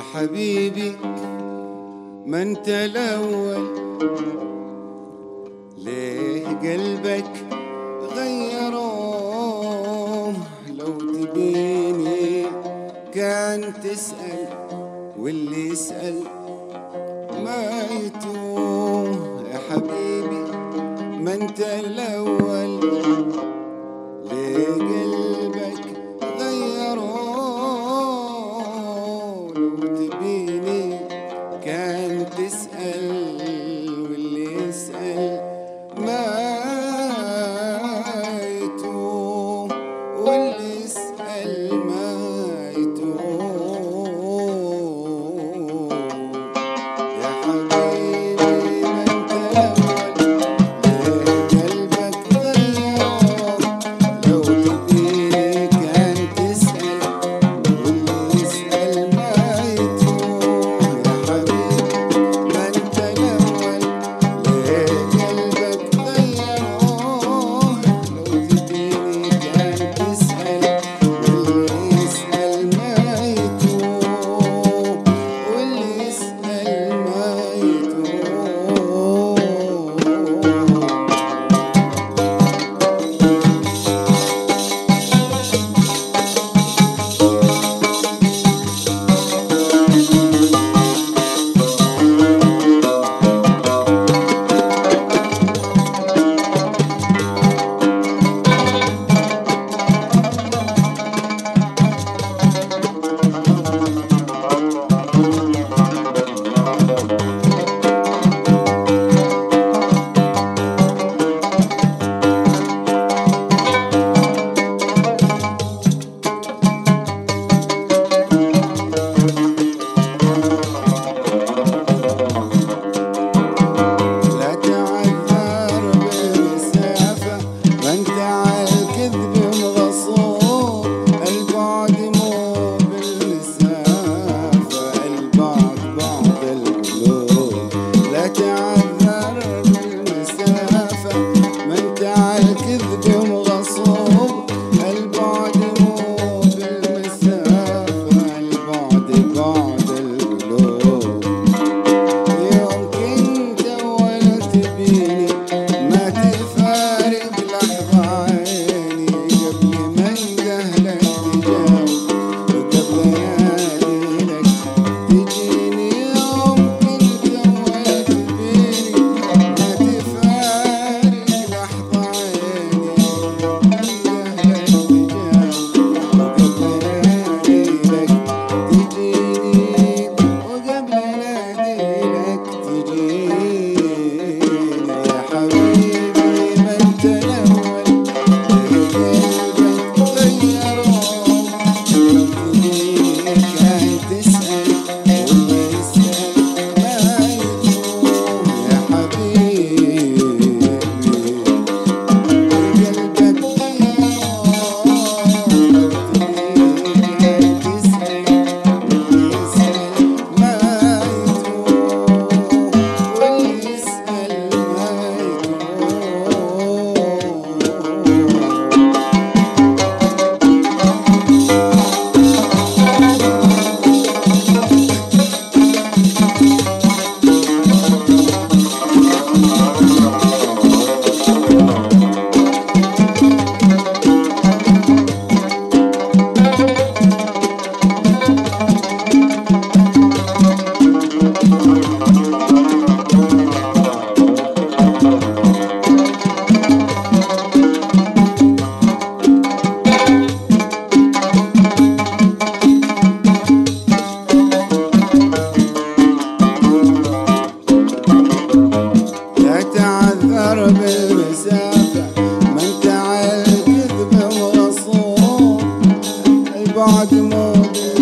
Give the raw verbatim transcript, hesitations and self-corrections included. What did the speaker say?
حبيبي ما انت الاول، ليه قلبك غيروه؟ لو تبيني كان تسأل، واللي يسأل ما يتوه. يا حبيبي ما انت الاول، ليه قلبك غيروه؟ لو تبيني كان تسأل، واللي يسأل ما يتوه، واللي يسأل ما يتوه. يا حبيبي ما انت الأول، ليه قلبك غيروه؟ لو تبيني كان تسأل، واللي يسأل ما يتوه. يا حبيبي ما انت الأول، ليه قلبك غيروه؟ لو تبيني كان تسأل، واللي يسأل ما يتوه، واللي يسأل ما يتوه. لا تعذر بالمسافة، ما انت عالكذب مغصوب. البعد مو بالمسافة، البعد بعد القلوب. لا تعذر بالمسافة، ما انت عالكذب مغصوب. البعد مو بالمسافة، البعد بعد القلوب. يوم كنت ولا تبيني ما تفارق لحظة عيني، قبل ما اندهلك تجاوب، وقبل اناديلك تجيني. يوم كنت ولا تبيني ما تفارق لحظة عيني، اندهلك تجاوب، وقبل اناديلك تجيني، وقبل اناديلك تجيني. يا حبيبي ما انت الاول، ليه قلبك غيروه؟ لو تبيني كان تسأل، واللي يسأل ما يتوه. يا حبيبي قلبك غيروه، لو تبيني كان تسأل، واللي يسأل ما يتوه، واللي يسأل ما لا تعذر بالمسافة، ما انت عالكذب مغصوب. البعد مو